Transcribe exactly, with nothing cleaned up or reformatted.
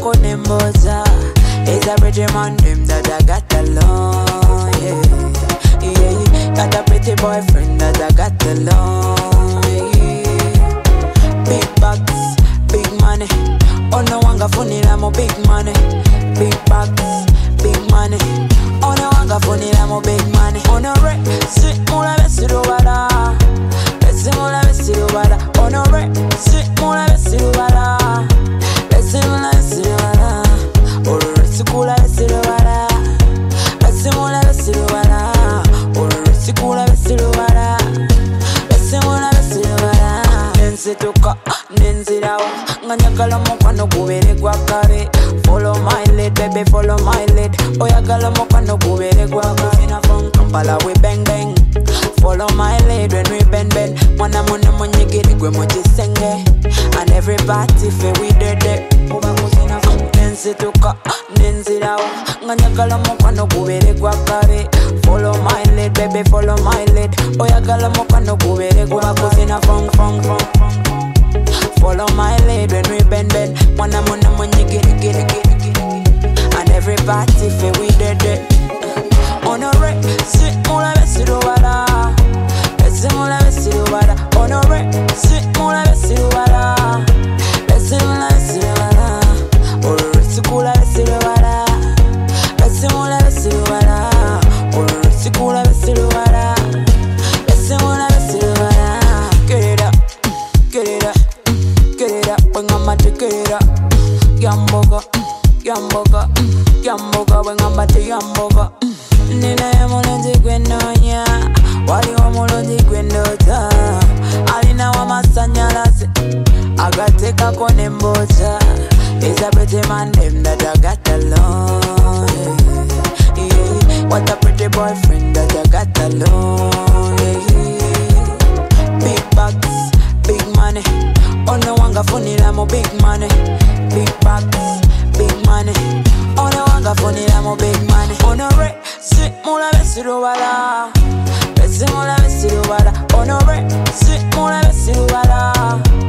konemboza. It's a pretty man, them that I got alone, yeah, yeah. Got a pretty boyfriend that I got alone, yeah. Big bucks, big money. Oh no, wanga funila mo big money. Big bucks, big money. Oh no, wanga funila mo big money. Oh no, re, si mula besiru bala. Besi mula besiru bala. Oh no, re, si mula besiru bala. Besi mula besiru bala. Oh re, si kula besiru bala. Besi mula besiru bala. Oh re, si kula besiru bala. Besi mula besiru bala. Nensi tuka, nensi rawa. Nganyagala mokwano kubere gwa kare. Follow my lead, baby, follow my lead. Oyagala mokwano kubere gwa kare. Na from Kampala we bang bang. Follow my lead when we bend bend. Mwana mwana mwenyegiri gwe mujisenge. And everybody fe we dead dead. Oba kuzina from nensi tuka, nensi rawa. Nganyagala mokwano kubere gwa kare. Follow my lead, baby, follow my lead. Oyagala mokwano kubere gwa kuzina from from from from. Follow my lead when we bend bend. Mwana mwana mwenye giri giri giri giri. And everybody feel we dead dead. On a wreck, sit mula besiru wala. Besi mula besiru wala. On a wreck, sit mula besiru wala. Besi mula besiru wala. Oro sikula besiru wala. Besi mula besiru wala. Oro sikula besiru wala. Besi mula besiru wala. Get it up, get it up. Get it up, when I'm about to get it up. Yamboga, yamboga, yamboga, when I'm about to yamboga. Nina ya mulonzi gwenonya, wali wa mulonzi gwendota. Alina wa masanyalase, agateka kone mboza. It's a pretty man, them that I got alone, yeah, yeah. What a pretty boyfriend that I got alone, yeah. Big bucks, big money. Oh no, wanga funila mo big money. Big bucks, big money. Oh no, wanga funila mo big money. Oh no, re, si mula besiru wala. Besi mula besiru wala. Oh no, re, si mula besiru wala.